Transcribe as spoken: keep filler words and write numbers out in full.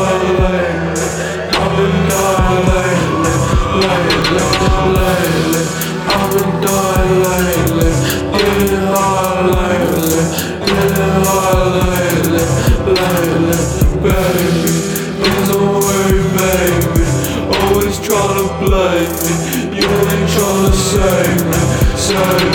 dying lately. I've been dying lately, lately, lately. I've been dying lately, getting high lately, getting high lately, lately. Baby, please don't worry, baby. Always trying to blame me, you ain't trying to save me, save me.